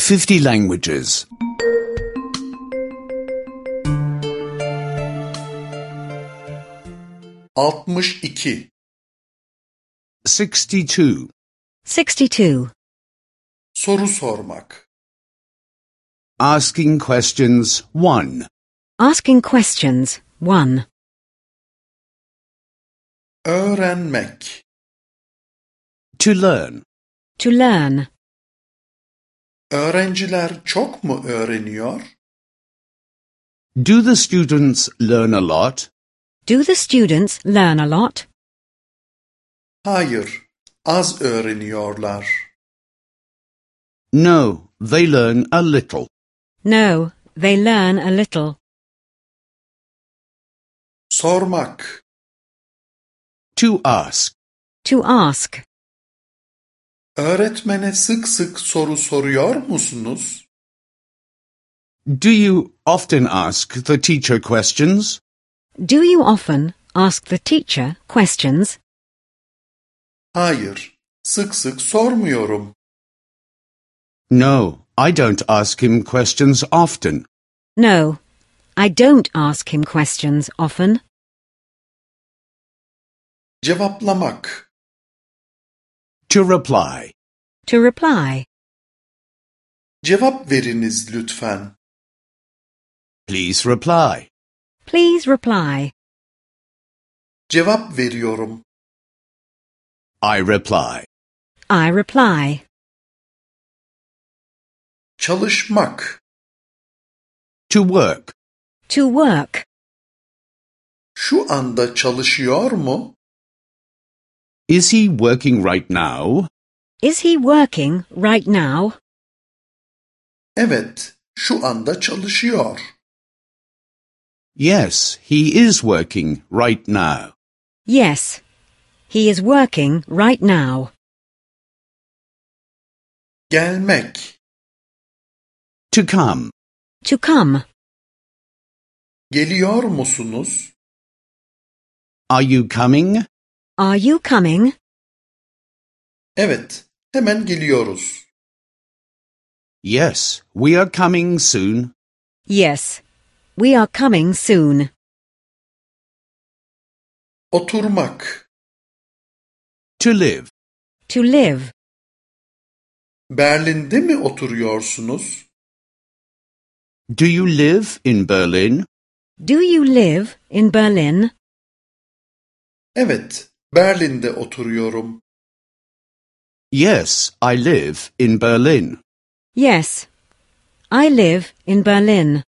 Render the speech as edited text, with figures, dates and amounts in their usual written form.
50 languages. 62 62. 62. Soru sormak. Asking questions 1. Asking questions 1. Öğrenmek. To learn. To learn. Öğrenciler çok mu öğreniyor? Do the students learn a lot? Do the students learn a lot? Hayır, az öğreniyorlar. No, they learn a little. No, they learn a little. Sormak. To ask. To ask. Öğretmene sık sık soru soruyor musunuz? Do you often ask the teacher questions? Do you often ask the teacher questions? Hayır, sık sık sormuyorum. No, I don't ask him questions often. No, I don't ask him questions often. Cevaplamak. To reply. To reply. Cevap veriniz lütfen. Please reply. Please reply. Cevap veriyorum. I reply. I reply. Çalışmak. To work. To work. Şu anda çalışıyor mu? Is he working right now? Is he working right now? Evet, şu anda çalışıyor. Yes, he is working right now. Yes, he is working right now. Gelmek. To come. To come. Geliyor musunuz? Are you coming? Are you coming? Evet, hemen geliyoruz. Yes, we are coming soon. Yes, we are coming soon. Oturmak. To live. To live. Berlin'de mi oturuyorsunuz? Do you live in Berlin? Do you live in Berlin? Evet, Berlin'de oturuyorum. Yes, I live in Berlin. Yes, I live in Berlin.